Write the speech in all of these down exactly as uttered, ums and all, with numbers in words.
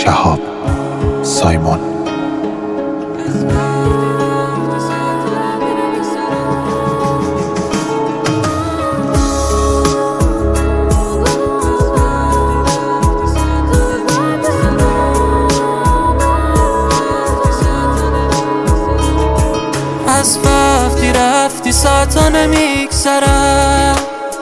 شهاب سایمون. از وقتی رفتی ساعتا نمیگذرم،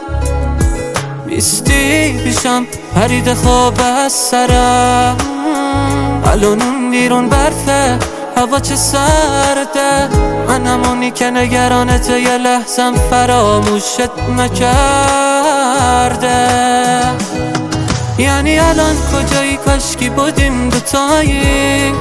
بیستی پیشم پرید خواب از سرم. الان اون بیرون برفه، هوا چه سرده، من همونی که نگرانته یه لحظم فراموشت نکرده. یعنی الان کجایی؟ کاشکی بودیم دوتایی،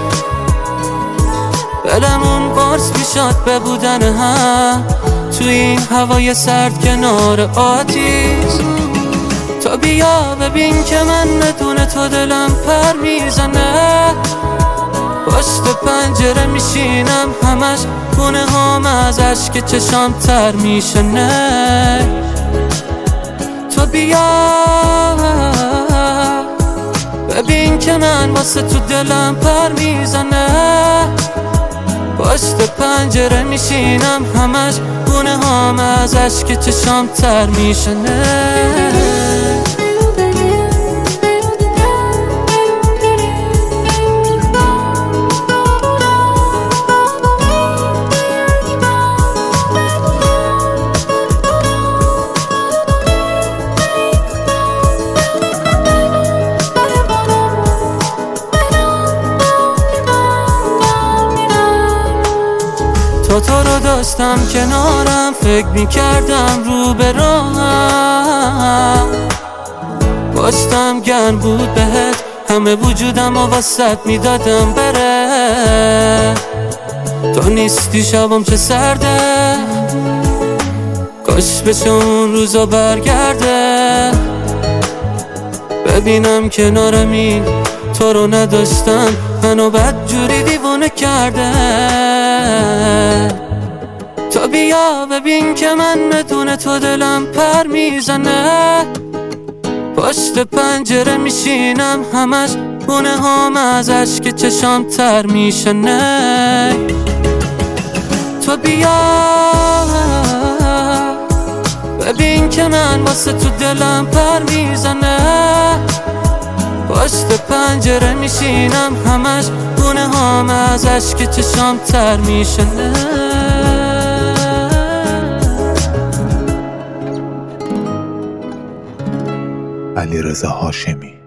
دلمون قرص میشد به بودن هم توی این هوای سرد کنار آتیش. تو بیا ببین که من بدون تو دلم پر میزنه، پشت پنجره میشینم همش گونه هام از عشق چشام تر میشنه. تو بیا ببین که من واسه تو دلم پر میزنه، پشت پنجره میشینم همش گونه هام از عشق چشام تر میشنه. تو تو رو داشتم کنارم، فکر میکردم رو به راهم، پشتم گرم بود بهت، همه وجودم و واسط میدادم بره. تو نیستی شبم چه سرده، کاش بشه اون روزا برگرده، ببینم کنارم این تو رو نداشتم منو بدجوری دیوونه کرده. تو بیا ببین که من بدون تو دلم پر میزنه، پشت پنجره میشینم همش گونه هام از عشق چشام تر میشنه. تو بیا ببین که من واسه تو دلم پر میزنه، پشت پنجره میشینم همش گونه هام از عشق چشام تر میشنه. علیرضا هاشمی.